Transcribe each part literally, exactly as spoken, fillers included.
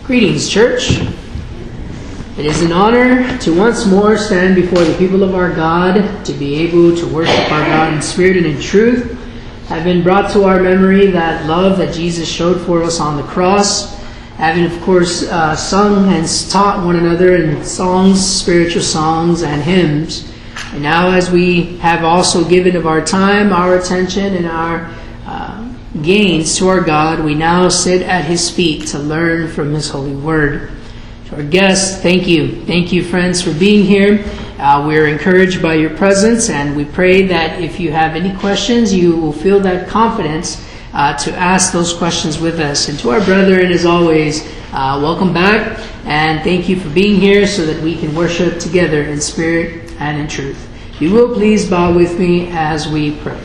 Greetings, church. It is an honor to once more stand before the people of our God, to be able to worship our God in spirit and in truth. Have been brought to our memory that love that Jesus showed for us on the cross, having, of course, uh, sung and taught one another in songs, spiritual songs, and hymns. And now, as we have also given of our time, our attention, and our uh, gains to our God, we now sit at His feet to learn from His holy word. To our guests, thank you. Thank you, friends, for being here. Uh, we're encouraged by your presence, and we pray that if you have any questions, you will feel that confidence uh, to ask those questions with us. And to our brethren, as always, uh, welcome back, and thank you for being here so that we can worship together in spirit and in truth. If you will, please bow with me as we pray.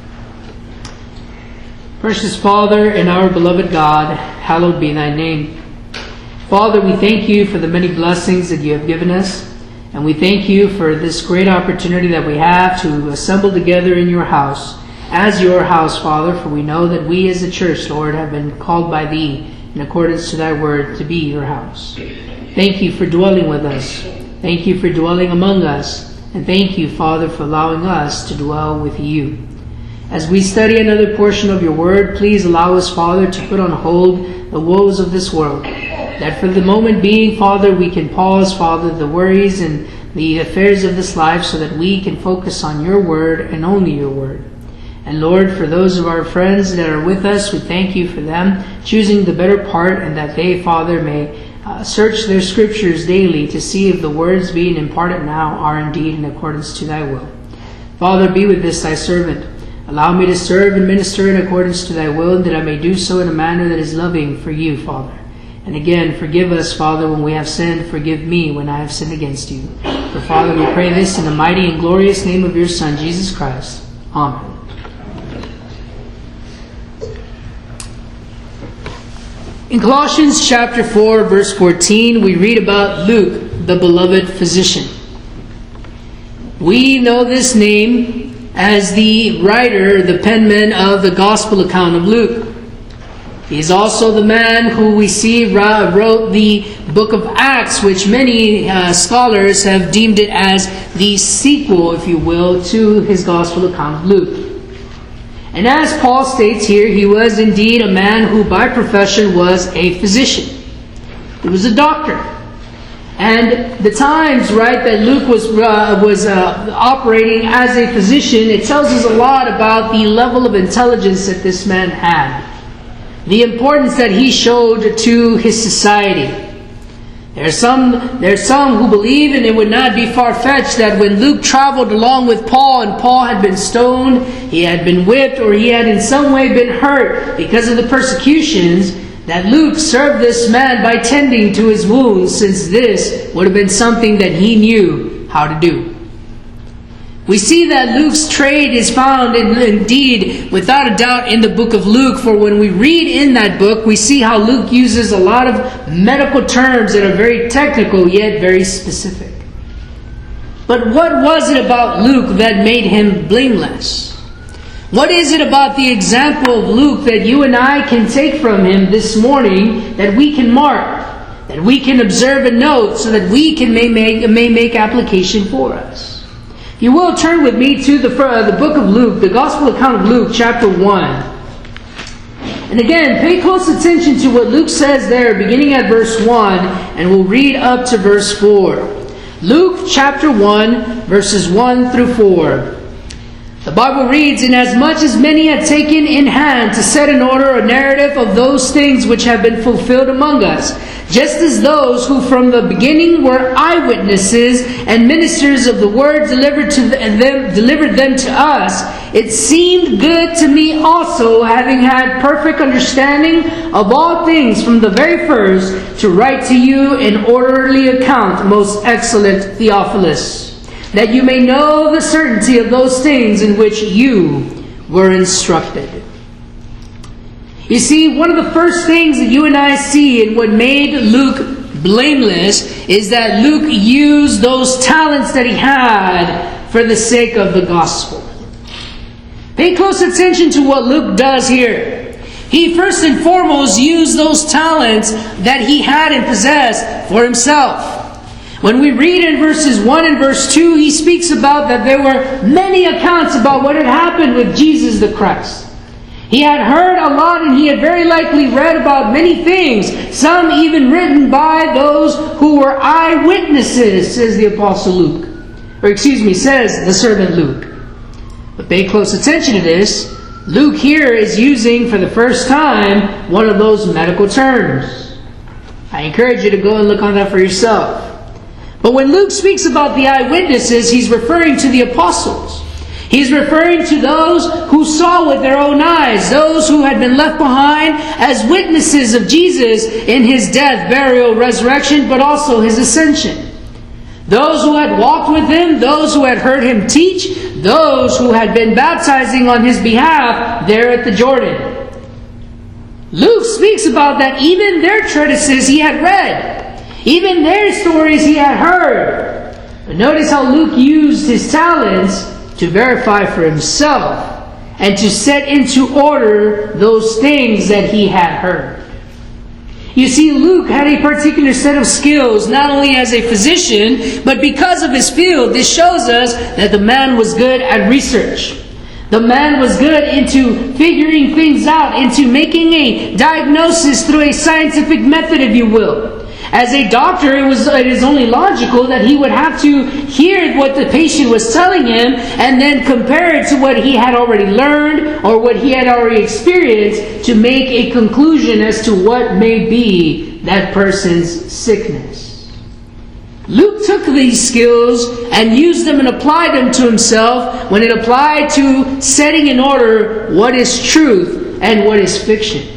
Precious Father and our beloved God, hallowed be thy name. Father, we thank you for the many blessings that you have given us, and we thank you for this great opportunity that we have to assemble together in your house, as your house, Father, for we know that we as a church, Lord, have been called by thee in accordance to thy word to be your house. Thank you for dwelling with us. Thank you for dwelling among us, and thank you, Father, for allowing us to dwell with you. As we study another portion of your word, please allow us, Father, to put on hold the woes of this world. That for the moment being, Father, we can pause, Father, the worries and the affairs of this life so that we can focus on your word and only your word. And Lord, for those of our friends that are with us, we thank you for them choosing the better part, and that they, Father, may uh, search their scriptures daily to see if the words being imparted now are indeed in accordance to thy will. Father, be with this thy servant. Allow me to serve and minister in accordance to thy will, that I may do so in a manner that is loving for you, Father. And again, forgive us, Father, when we have sinned. Forgive me when I have sinned against you. For, Father, we pray this in the mighty and glorious name of your Son, Jesus Christ. Amen. In Colossians chapter four, verse fourteen, we read about Luke, the beloved physician. We know this name as the writer, the penman of the gospel account of Luke. He is also the man who we see wrote the book of Acts, which many uh, scholars have deemed it as the sequel, if you will, to his gospel account of Luke. And as Paul states here, he was indeed a man who by profession was a physician. He was a doctor. And the times, right, that Luke was uh, was uh, operating as a physician, it tells us a lot about the level of intelligence that this man had. The importance that he showed to his society. There are some, there are some who believe, and it would not be far-fetched, that when Luke traveled along with Paul and Paul had been stoned, he had been whipped, or he had in some way been hurt because of the persecutions, that Luke served this man by tending to his wounds, since this would have been something that he knew how to do. We see that Luke's trade is found in, indeed, without a doubt, in the book of Luke. For when we read in that book, we see how Luke uses a lot of medical terms that are very technical, yet very specific. But what was it about Luke that made him blameless? What is it about the example of Luke that you and I can take from him this morning, that we can mark, that we can observe and note, so that we can may make, may make application for us? If you will, turn with me to the, uh, the book of Luke, the Gospel account of Luke, chapter one. And again, pay close attention to what Luke says there, beginning at verse one, and we'll read up to verse four. Luke chapter one, verses one through four. The Bible reads, "Inasmuch as many had taken in hand to set in order a narrative of those things which have been fulfilled among us, just as those who from the beginning were eyewitnesses and ministers of the word delivered to them, delivered them to us, it seemed good to me also, having had perfect understanding of all things from the very first, to write to you an orderly account, most excellent Theophilus, that you may know the certainty of those things in which you were instructed." You see, one of the first things that you and I see in what made Luke blameless is that Luke used those talents that he had for the sake of the gospel. Pay close attention to what Luke does here. He first and foremost used those talents that he had and possessed for himself. When we read in verses one and verse two, he speaks about that there were many accounts about what had happened with Jesus the Christ. He had heard a lot, and he had very likely read about many things, some even written by those who were eyewitnesses, says the Apostle Luke. Or excuse me, says the servant Luke. But pay close attention to this. Luke here is using for the first time one of those medical terms. I encourage you to go and look on that for yourself. But when Luke speaks about the eyewitnesses, he's referring to the apostles. He's referring to those who saw with their own eyes, those who had been left behind as witnesses of Jesus in his death, burial, resurrection, but also his ascension. Those who had walked with him, those who had heard him teach, those who had been baptizing on his behalf there at the Jordan. Luke speaks about that even their treatises he had read, even their stories he had heard. But notice how Luke used his talents to verify for himself and to set into order those things that he had heard. You see, Luke had a particular set of skills, not only as a physician, but because of his field. This shows us that the man was good at research. The man was good into figuring things out, into making a diagnosis through a scientific method, if you will. As a doctor, it was it is only logical that he would have to hear what the patient was telling him and then compare it to what he had already learned or what he had already experienced to make a conclusion as to what may be that person's sickness. Luke took these skills and used them and applied them to himself when it applied to setting in order what is truth and what is fiction.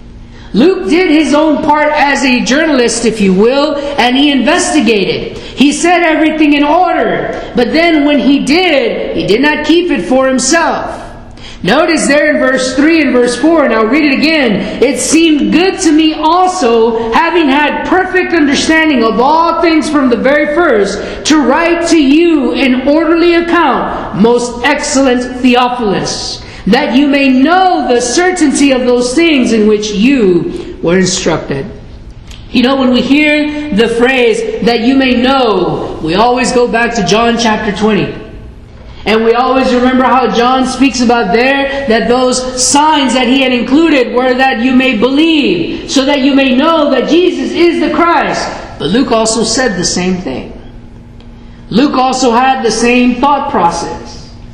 Luke did his own part as a journalist, if you will, and he investigated. He set everything in order. But then when he did, he did not keep it for himself. Notice there in verse three and verse four, and I'll read it again. It seemed good to me also, having had perfect understanding of all things from the very first, to write to you an orderly account, most excellent Theophilus, that you may know the certainty of those things in which you were instructed. You know, when we hear the phrase, that you may know, we always go back to John chapter twenty. And we always remember how John speaks about there, that those signs that he had included were that you may believe, so that you may know that Jesus is the Christ. But Luke also said the same thing. Luke also had the same thought process.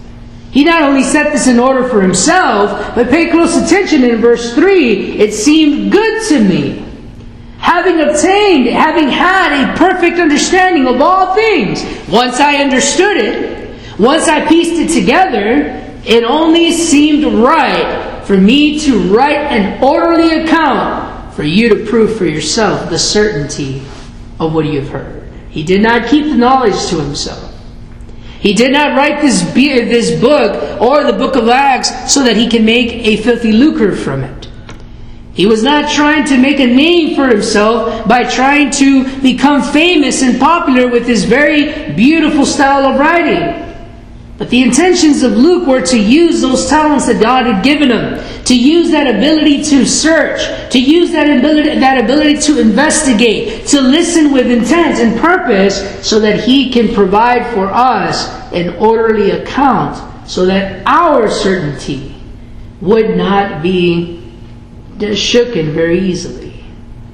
He not only set this in order for himself, but pay close attention in verse three. It seemed good to me, having obtained, having had a perfect understanding of all things. Once I understood it, once I pieced it together, it only seemed right for me to write an orderly account for you to prove for yourself the certainty of what you have heard. He did not keep the knowledge to himself. He did not write this this book or the book of Acts so that he can make a filthy lucre from it. He was not trying to make a name for himself by trying to become famous and popular with his very beautiful style of writing. But the intentions of Luke were to use those talents that God had given him, to use that ability to search, to use that ability, that ability to investigate, to listen with intent and purpose, so that he can provide for us an orderly account, so that our certainty would not be shooken very easily.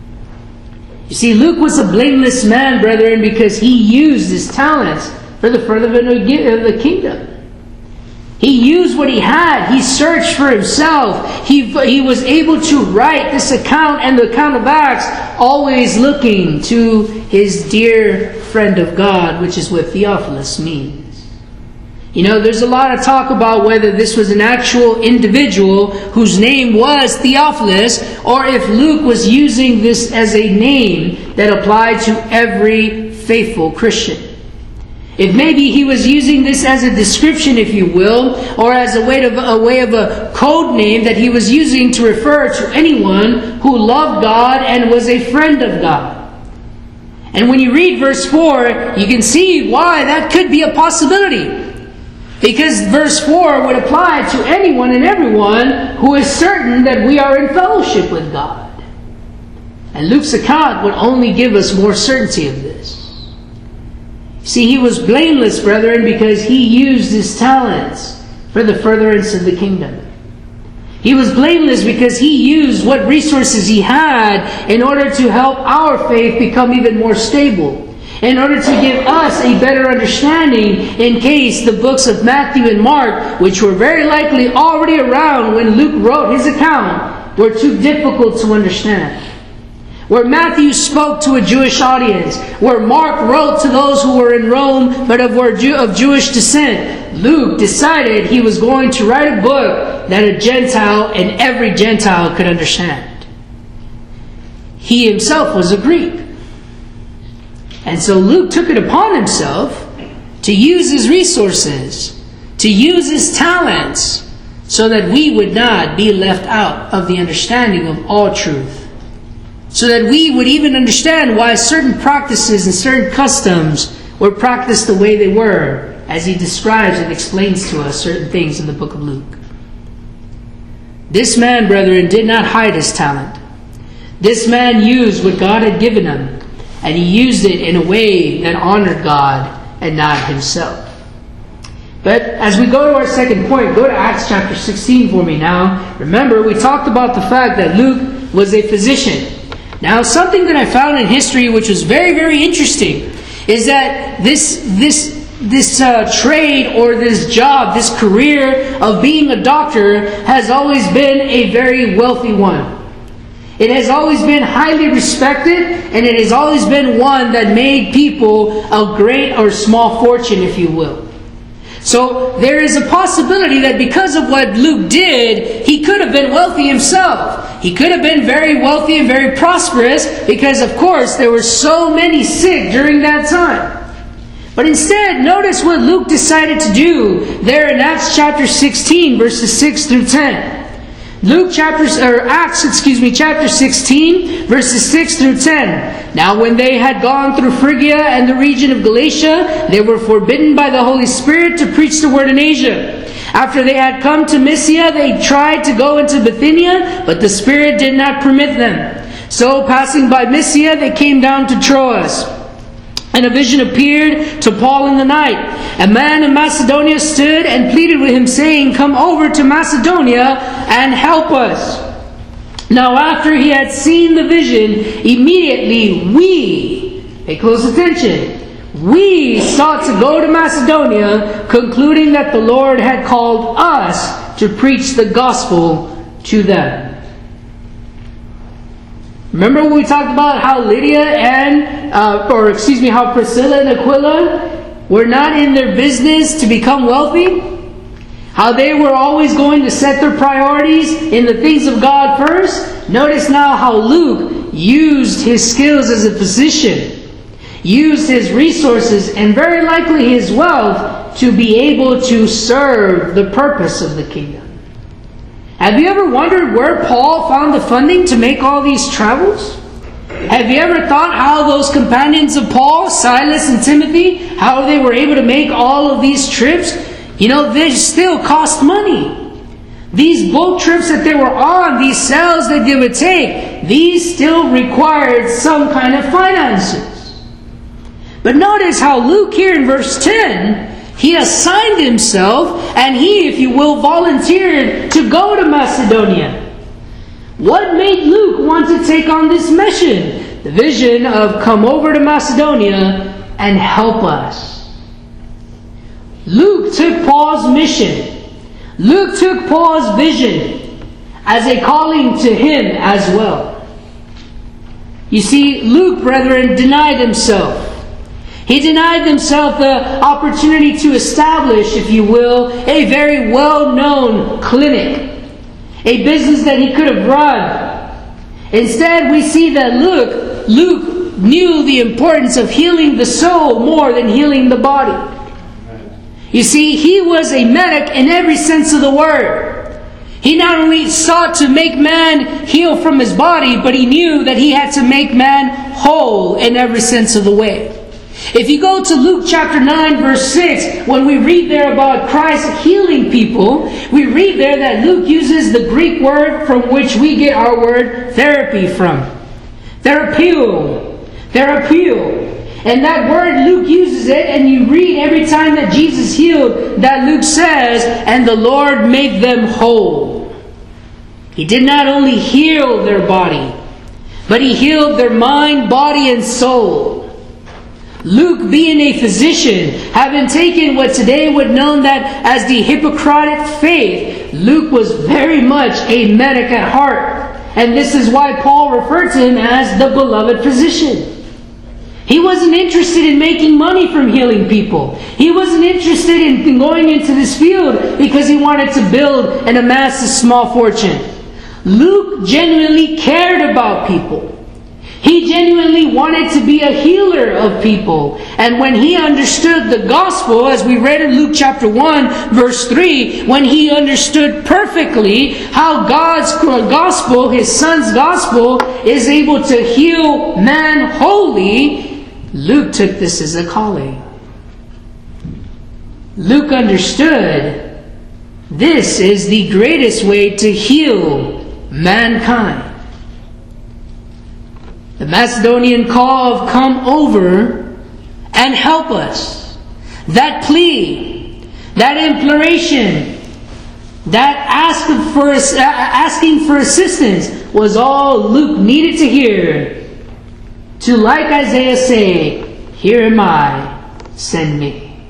You see, Luke was a blameless man, brethren, because he used his talents for the furtherance of the kingdom. He used what he had. He searched for himself. He, he was able to write this account and the account of Acts, always looking to his dear friend of God, which is what Theophilus means. You know, there's a lot of talk about whether this was an actual individual whose name was Theophilus, or if Luke was using this as a name that applied to every faithful Christian. If maybe he was using this as a description, if you will, or as a way of a way of a code name that he was using to refer to anyone who loved God and was a friend of God. And when you read verse four, you can see why that could be a possibility. Because verse four would apply to anyone and everyone who is certain that we are in fellowship with God. And Luke's account would only give us more certainty of this. See, he was blameless, brethren, because he used his talents for the furtherance of the kingdom. He was blameless because he used what resources he had in order to help our faith become even more stable, in order to give us a better understanding in case the books of Matthew and Mark, which were very likely already around when Luke wrote his account, were too difficult to understand. Where Matthew spoke to a Jewish audience, where Mark wrote to those who were in Rome but of, were Jew, of Jewish descent, Luke decided he was going to write a book that a Gentile and every Gentile could understand. He himself was a Greek. And so Luke took it upon himself to use his resources, to use his talents, so that we would not be left out of the understanding of all truth. So that we would even understand why certain practices and certain customs were practiced the way they were, as he describes and explains to us certain things in the book of Luke. This man, brethren, did not hide his talent. This man used what God had given him, and he used it in a way that honored God and not himself. But as we go to our second point, go to Acts chapter sixteen for me now. Remember, we talked about the fact that Luke was a physician. Now, something that I found in history which was very, very interesting is that this this this uh, trade or this job, this career of being a doctor has always been a very wealthy one. It has always been highly respected, and it has always been one that made people a great or small fortune, if you will. So there is a possibility that because of what Luke did, he could have been wealthy himself. He could have been very wealthy and very prosperous because, of course, there were so many sick during that time. But instead, notice what Luke decided to do there in Acts chapter sixteen, verses six through ten. Luke chapter, or Acts, excuse me, chapter sixteen, verses six through ten. Now when they had gone through Phrygia and the region of Galatia, they were forbidden by the Holy Spirit to preach the word in Asia. After they had come to Mysia, they tried to go into Bithynia, but the Spirit did not permit them. So passing by Mysia, they came down to Troas. And a vision appeared to Paul in the night. A man in Macedonia stood and pleaded with him, saying, "Come over to Macedonia and help us." Now after he had seen the vision, immediately we, pay close attention, we sought to go to Macedonia, concluding that the Lord had called us to preach the gospel to them. Remember when we talked about how Lydia and, uh, or excuse me, how Priscilla and Aquila were not in their business to become wealthy? How they were always going to set their priorities in the things of God first? Notice now how Luke used his skills as a physician, used his resources and very likely his wealth to be able to serve the purpose of the kingdom. Have you ever wondered where Paul found the funding to make all these travels? Have you ever thought how those companions of Paul, Silas and Timothy, how they were able to make all of these trips? You know, they still cost money. These boat trips that they were on, these sails that they would take, these still required some kind of finances. But notice how Luke here in verse ten, he assigned himself and he, if you will, volunteered to go to Macedonia. What made Luke want to take on this mission? The vision of come over to Macedonia and help us. Luke took Paul's mission. Luke took Paul's vision as a calling to him as well. You see, Luke, brethren, denied himself. He denied himself the opportunity to establish, if you will, a very well-known clinic, a business that he could have run. Instead, we see that Luke, Luke knew the importance of healing the soul more than healing the body. You see, he was a medic in every sense of the word. He not only sought to make man heal from his body, but he knew that he had to make man whole in every sense of the way. If you go to Luke chapter nine, verse six, when we read there about Christ healing people, we read there that Luke uses the Greek word from which we get our word therapy from. Therapeo. Therapeo. And that word, Luke uses it, and you read every time that Jesus healed, that Luke says, and the Lord made them whole. He did not only heal their body, but He healed their mind, body, and soul. Luke, being a physician, having taken what today would known that as the Hippocratic faith, Luke was very much a medic at heart. And this is why Paul referred to him as the beloved physician. He wasn't interested in making money from healing people. He wasn't interested in going into this field because he wanted to build and amass a small fortune. Luke genuinely cared about people. He genuinely wanted to be a healer of people. And when he understood the gospel, as we read in Luke chapter one, verse three, when he understood perfectly how God's gospel, His Son's gospel, is able to heal man wholly, Luke took this as a calling. Luke understood this is the greatest way to heal mankind. The Macedonian call of come over and help us. That plea, that imploration, that ask for, asking for assistance was all Luke needed to hear. To, like Isaiah say, here am I, send me.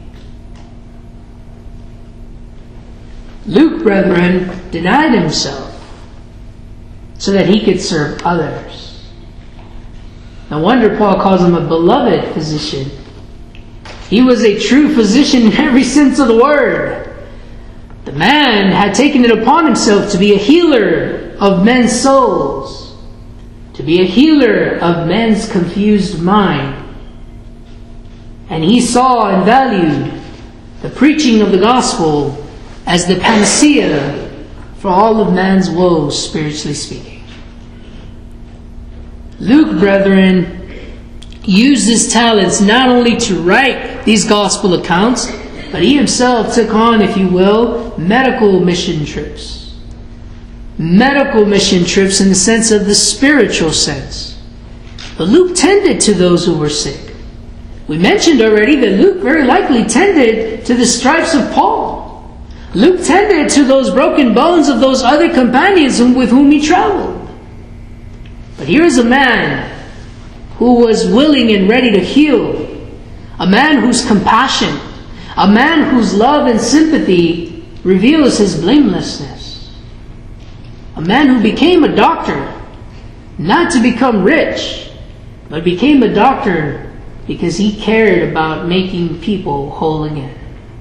Luke, brethren, denied himself so that he could serve others. No wonder Paul calls him a beloved physician. He was a true physician in every sense of the word. The man had taken it upon himself to be a healer of men's souls, to be a healer of men's confused mind. And he saw and valued the preaching of the gospel as the panacea for all of man's woes, spiritually speaking. Luke, brethren, used his talents not only to write these gospel accounts, but he himself took on, if you will, medical mission trips. Medical mission trips in the sense of the spiritual sense. But Luke tended to those who were sick. We mentioned already that Luke very likely tended to the stripes of Paul. Luke tended to those broken bones of those other companions with whom he traveled. But here is a man who was willing and ready to heal. A man whose compassion, a man whose love and sympathy reveals his blamelessness. A man who became a doctor, not to become rich, but became a doctor because he cared about making people whole again.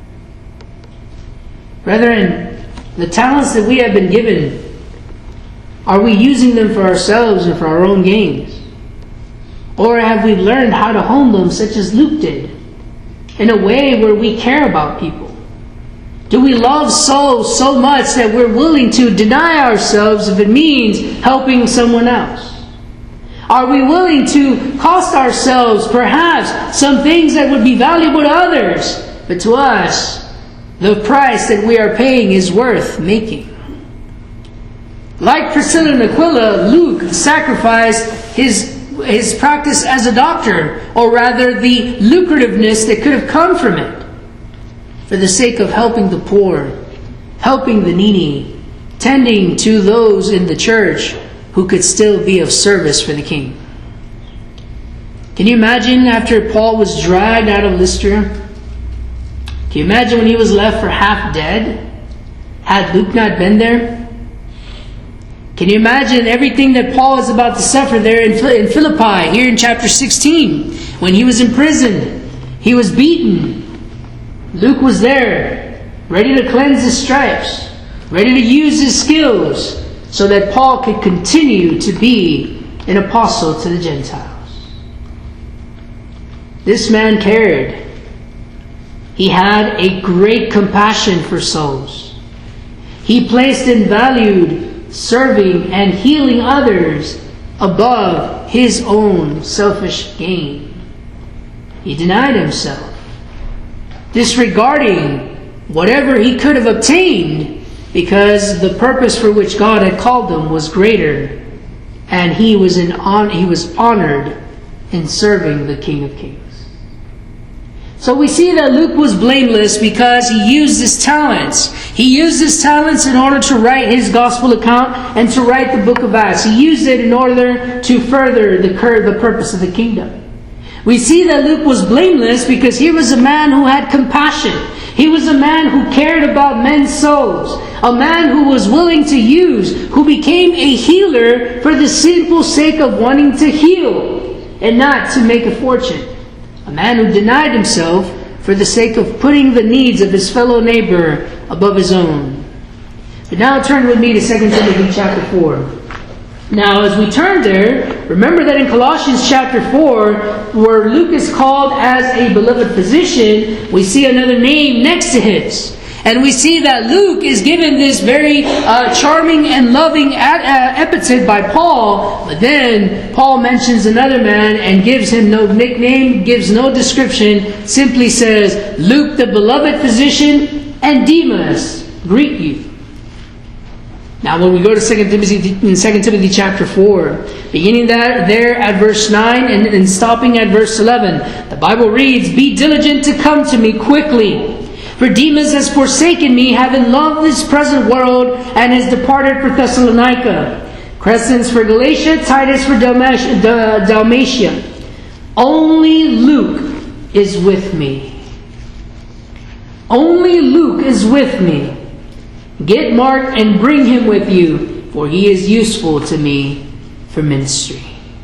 Brethren, the talents that we have been given, are we using them for ourselves and for our own gains? Or have we learned how to hone them such as Luke did, in a way where we care about people? Do we love souls so much that we're willing to deny ourselves if it means helping someone else? Are we willing to cost ourselves perhaps some things that would be valuable to others, but to us, the price that we are paying is worth making? Like Priscilla and Aquila, Luke sacrificed his, his practice as a doctor, or rather the lucrativeness that could have come from it, for the sake of helping the poor, helping the needy, tending to those in the church who could still be of service for the king. Can you imagine after Paul was dragged out of Lystra? Can you imagine when he was left for half dead? Had Luke not been there? Can you imagine everything that Paul is about to suffer there in Philippi, here in chapter sixteen, when he was in prison, he was beaten. Luke was there, ready to cleanse his stripes, ready to use his skills, so that Paul could continue to be an apostle to the Gentiles. This man cared. He had a great compassion for souls. He placed and valued serving and healing others above his own selfish gain. he denied himself, disregarding whatever he could have obtained, because the purpose for which God had called him was greater, and he was in on he was honored in serving the King of Kings. So we see that Luke was blameless because he used his talents. He used his talents in order to write his gospel account and to write the book of Acts. He used it in order to further the the purpose of the kingdom. We see that Luke was blameless because he was a man who had compassion. He was a man who cared about men's souls. A man who was willing to use, who became a healer for the simple sake of wanting to heal and not to make a fortune. A man who denied himself for the sake of putting the needs of his fellow neighbor above his own. But now turn with me to Second Timothy chapter four. Now as we turn there, remember that in Colossians chapter four, where Luke is called as a beloved physician, we see another name next to his. And we see that Luke is given this very uh, charming and loving ad- uh, epithet by Paul. But then Paul mentions another man and gives him no nickname, gives no description, simply says, Luke the beloved physician and Demas greet you. Now when we go to Second Timothy, in Second Timothy chapter four, beginning that there at verse nine and, and stopping at verse eleven, the Bible reads, Be diligent to come to me quickly. For Demas has forsaken me, having loved this present world, and has departed for Thessalonica. Crescens for Galatia, Titus for Dalmatia. Only Luke is with me. Only Luke is with me. Get Mark and bring him with you, for he is useful to me for ministry.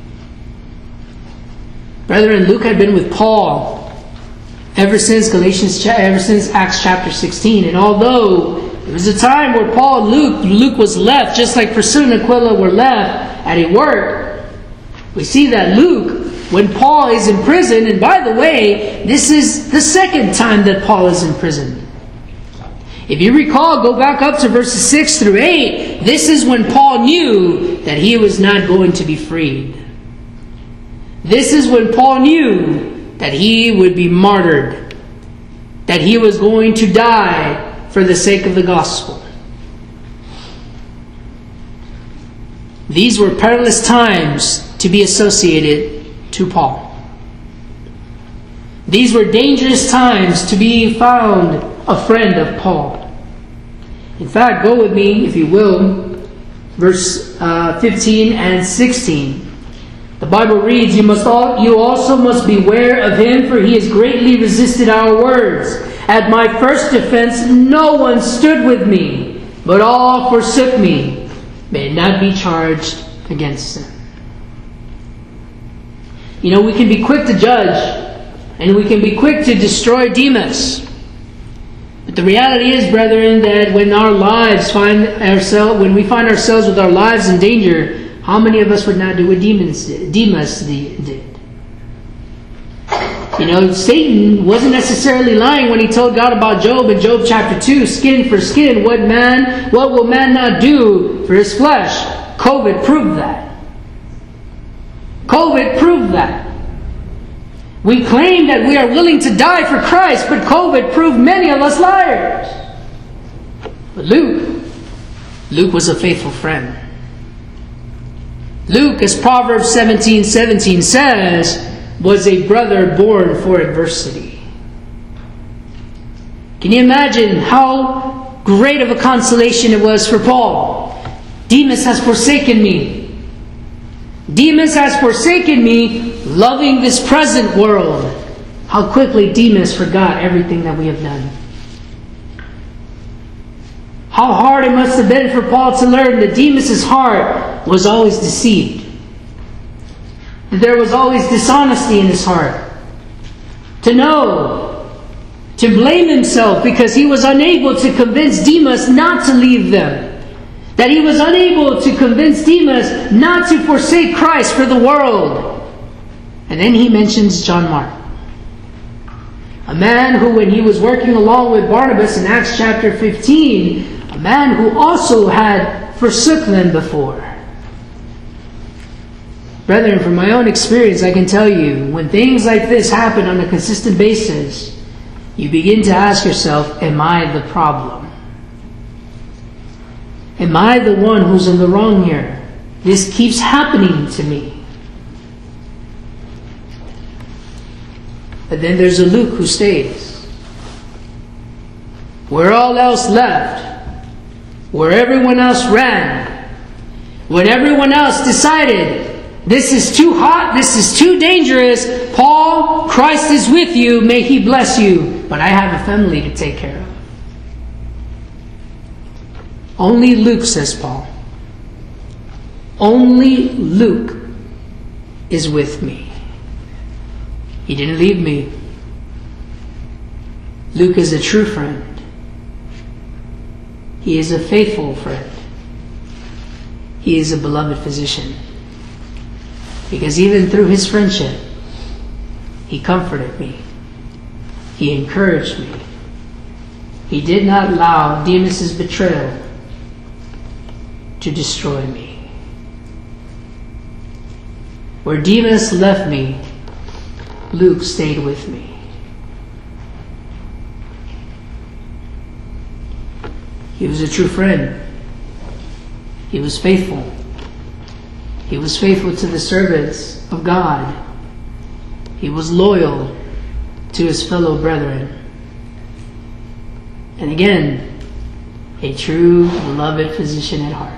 Brethren, Luke had been with Paul ever since Galatians, ever since Acts chapter sixteen. And although there was a time where Paul, Luke, Luke was left, just like Priscilla and Aquila were left at a work, we see that Luke, when Paul is in prison, and by the way, this is the second time that Paul is in prison. If you recall, go back up to verses six through eight. This is when Paul knew that he was not going to be freed. This is when Paul knew that he would be martyred, that he was going to die for the sake of the gospel. These were perilous times to be associated to Paul. These were dangerous times to be found a friend of Paul. In fact, go with me, if you will, verse uh, fifteen and sixteen. The Bible reads, you must all, you also must beware of him, for he has greatly resisted our words. At my first defense, no one stood with me, but all forsook me. May it not be charged against him. You know, we can be quick to judge, and we can be quick to destroy Demas. But the reality is, brethren, that when our lives find ourselves, when we find ourselves with our lives in danger, how many of us would not do what Demas did? Demas did. You know, Satan wasn't necessarily lying when he told God about Job in Job chapter two, skin for skin. What man, what will man not do for his flesh? COVID proved that. COVID proved that. We claim that we are willing to die for Christ, but COVID proved many of us liars. But Luke, Luke was a faithful friend. Luke, as Proverbs seventeen seventeen says, was a brother born for adversity. Can you imagine how great of a consolation it was for Paul? Demas has forsaken me. Demas has forsaken me, loving this present world. How quickly Demas forgot everything that we have done. How hard it must have been for Paul to learn that Demas' heart was always deceived. That there was always dishonesty in his heart. To know, to blame himself because he was unable to convince Demas not to leave them. That he was unable to convince Demas not to forsake Christ for the world. And then he mentions John Mark. A man who, when he was working along with Barnabas in Acts chapter fifteen, a man who also had forsook them before. Brethren, from my own experience, I can tell you, when things like this happen on a consistent basis, you begin to ask yourself, am I the problem? Am I the one who's in the wrong here? This keeps happening to me. But then there's a Luke who stays. Where all else left, where everyone else ran, when everyone else decided, this is too hot, this is too dangerous, Paul, Christ is with you, may He bless you, but I have a family to take care of. Only Luke, says Paul, only Luke is with me. He didn't leave me. Luke is a true friend. He is a faithful friend. He is a beloved physician. Because even through his friendship, he comforted me. He encouraged me. He did not allow Demas' betrayal to destroy me. Where Demas left me, Luke stayed with me. He was a true friend. He was faithful. He was faithful to the servants of God. He was loyal to his fellow brethren. And again, a true, beloved physician at heart.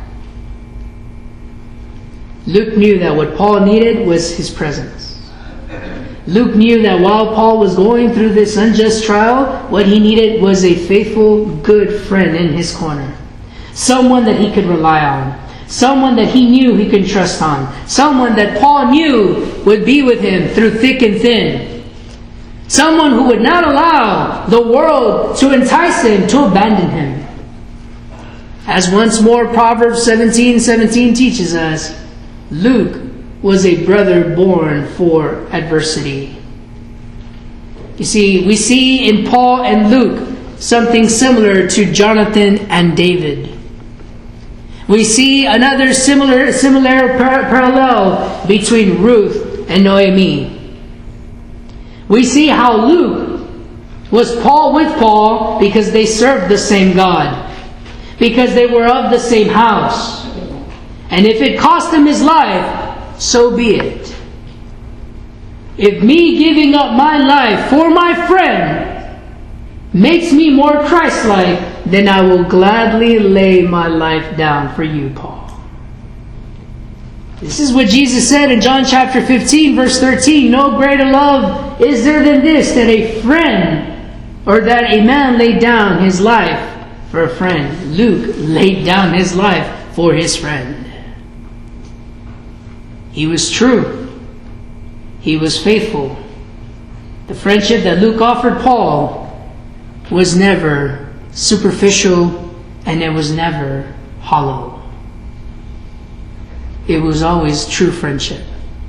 Luke knew that what Paul needed was his presence. Luke knew that while Paul was going through this unjust trial, what he needed was a faithful, good friend in his corner. Someone that he could rely on. Someone that he knew he could trust on. Someone that Paul knew would be with him through thick and thin. Someone who would not allow the world to entice him, to abandon him. As once more Proverbs seventeen seventeen teaches us, Luke was a brother born for adversity. You see, we see in Paul and Luke something similar to Jonathan and David. We see another similar similar par- parallel between Ruth and Noemi. We see how Luke was Paul with Paul because they served the same God, because they were of the same house. And if it cost him his life, so be it. If me giving up my life for my friend makes me more Christ-like, then I will gladly lay my life down for you, Paul. This is what Jesus said in John chapter fifteen, verse thirteen. No greater love is there than this, that a friend, or that a man laid down his life for a friend. Luke laid down his life for his friend. He was true. He was faithful. The friendship that Luke offered Paul was never superficial, and it was never hollow. It was always true friendship.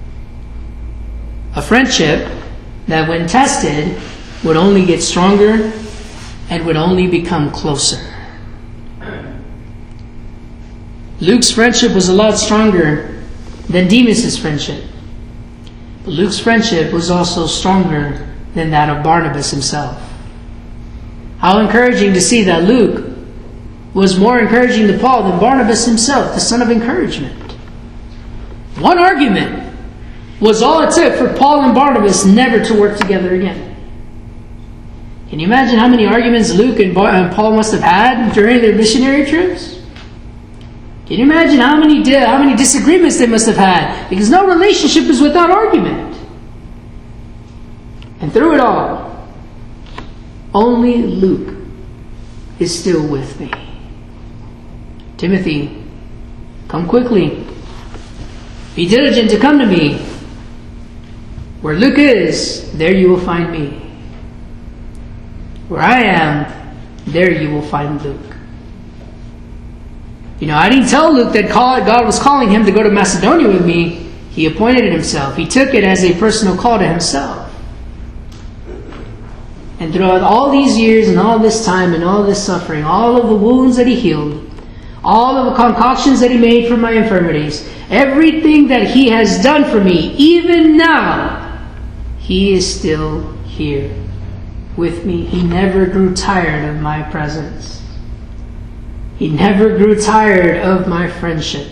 A friendship that when tested would only get stronger and would only become closer. Luke's friendship was a lot stronger than Demas' friendship. But Luke's friendship was also stronger than that of Barnabas himself. How encouraging to see that Luke was more encouraging to Paul than Barnabas himself, the son of encouragement. One argument was all it took for Paul and Barnabas never to work together again. Can you imagine how many arguments Luke and Paul must have had during their missionary trips? Can you imagine how many di- how many disagreements they must have had? Because no relationship is without argument. And through it all, only Luke is still with me. Timothy, come quickly. Be diligent to come to me. Where Luke is, there you will find me. Where I am, there you will find Luke. You know, I didn't tell Luke that God was calling him to go to Macedonia with me. He appointed it himself. He took it as a personal call to himself. And throughout all these years and all this time and all this suffering, all of the wounds that he healed, all of the concoctions that he made for my infirmities, everything that he has done for me, even now, he is still here with me. He never grew tired of my presence. He never grew tired of my friendship.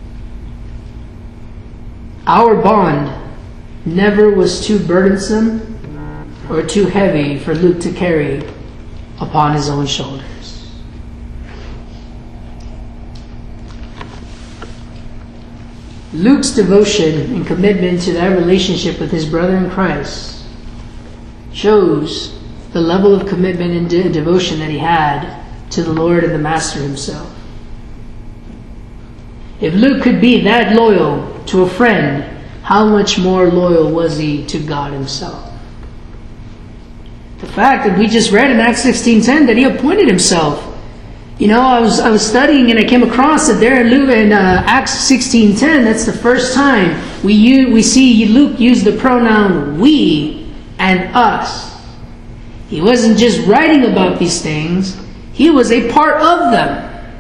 Our bond never was too burdensome or too heavy for Luke to carry upon his own shoulders. Luke's devotion and commitment to that relationship with his brother in Christ shows the level of commitment and de- devotion that he had to the Lord and the Master himself. If Luke could be that loyal to a friend, how much more loyal was he to God himself? The fact that we just read in Acts sixteen ten that he appointed himself. You know, I was I was studying and I came across that there in Luke in uh, Acts sixteen ten. That's the first time we use, we see Luke use the pronoun we and us. He wasn't just writing about these things; he was a part of them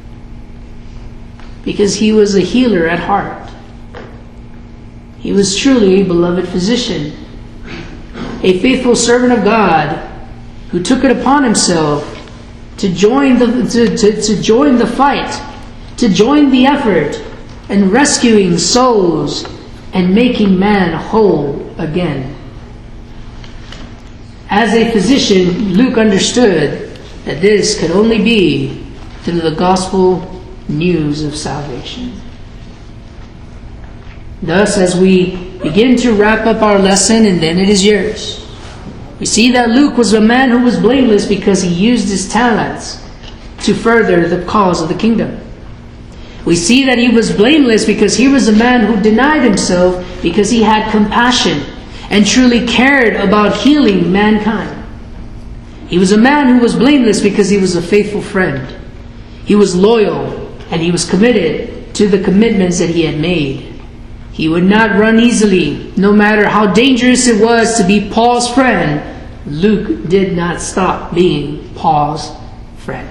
because he was a healer at heart. He was truly a beloved physician, a faithful servant of God who took it upon himself to join the to, to, to join the fight, to join the effort in rescuing souls and making man whole again. As a physician, Luke understood that this could only be through the gospel news of salvation. Thus, as we begin to wrap up our lesson, and then it is yours, we see that Luke was a man who was blameless because he used his talents to further the cause of the kingdom. We see that he was blameless because he was a man who denied himself because he had compassion and truly cared about healing mankind. He was a man who was blameless because he was a faithful friend. He was loyal and he was committed to the commitments that he had made. He would not run easily, no matter how dangerous it was to be Paul's friend. Luke did not stop being Paul's friend.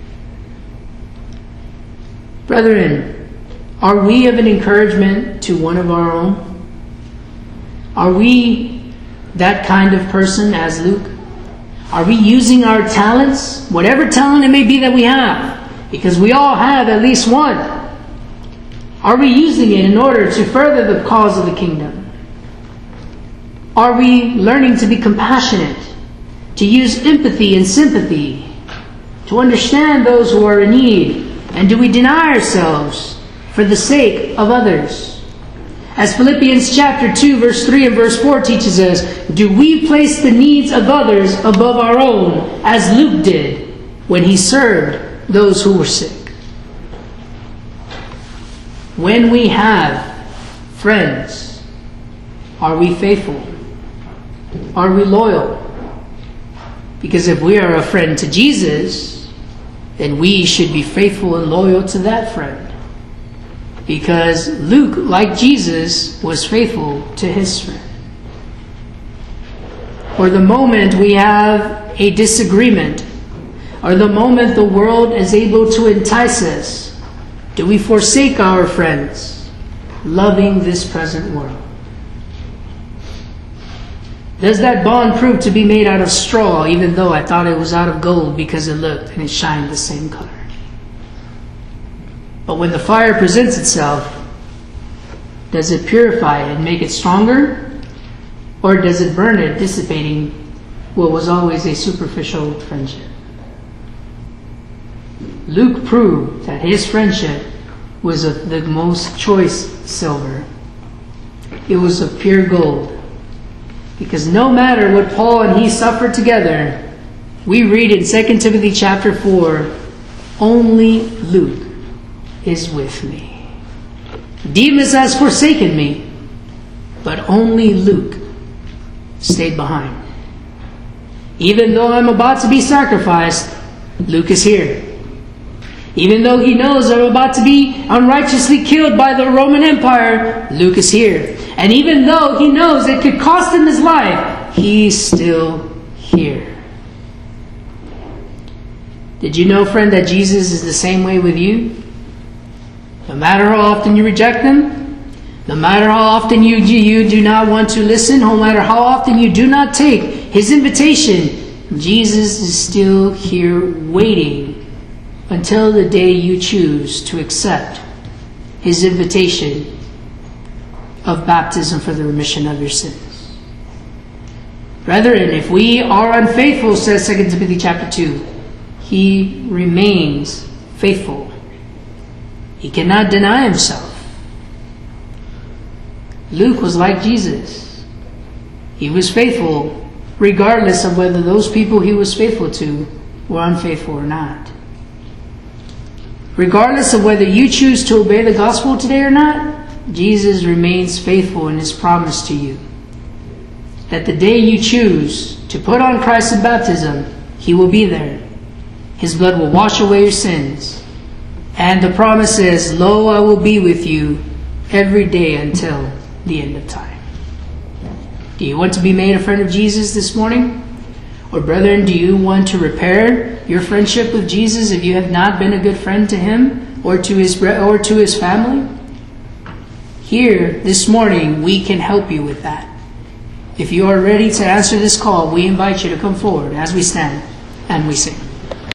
Brethren, are we of an encouragement to one of our own? Are we that kind of person as Luke? Are we using our talents, whatever talent it may be that we have, because we all have at least one? Are we using it in order to further the cause of the kingdom? Are we learning to be compassionate, to use empathy and sympathy, to understand those who are in need? And do we deny ourselves for the sake of others? As Philippians chapter two, verse three and verse four teaches us, do we place the needs of others above our own, as Luke did when he served those who were sick? When we have friends, are we faithful? Are we loyal? Because if we are a friend to Jesus, then we should be faithful and loyal to that friend. Because Luke, like Jesus, was faithful to his friend. Or the moment we have a disagreement, or the moment the world is able to entice us, do we forsake our friends, loving this present world? Does that bond prove to be made out of straw, even though I thought it was out of gold because it looked and it shined the same color? But when the fire presents itself, does it purify it and make it stronger? Or does it burn it, dissipating what was always a superficial friendship? Luke proved that his friendship was of the most choice silver. It was of pure gold. Because no matter what Paul and he suffered together, we read in Second Timothy chapter four, only Luke is with me. Demas has forsaken me, but only Luke stayed behind. Even though I'm about to be sacrificed, Luke is here. Even though he knows I'm about to be unrighteously killed by the Roman Empire, Luke is here. And even though he knows it could cost him his life, he's still here. Did you know, friend, that Jesus is the same way with you? No matter how often you reject Him, no matter how often you, you do not want to listen, no matter how often you do not take His invitation, Jesus is still here waiting until the day you choose to accept His invitation of baptism for the remission of your sins. Brethren, if we are unfaithful, says Second Timothy chapter two, He remains faithful. He cannot deny Himself. Luke was like Jesus. He was faithful regardless of whether those people he was faithful to were unfaithful or not. Regardless of whether you choose to obey the gospel today or not, Jesus remains faithful in His promise to you. That the day you choose to put on Christ in baptism, He will be there. His blood will wash away your sins. And the promise is, lo, I will be with you every day until the end of time. Do you want to be made a friend of Jesus this morning? Or brethren, do you want to repair your friendship with Jesus if you have not been a good friend to Him or to His or to His family? Here, this morning, we can help you with that. If you are ready to answer this call, we invite you to come forward as we stand and we sing.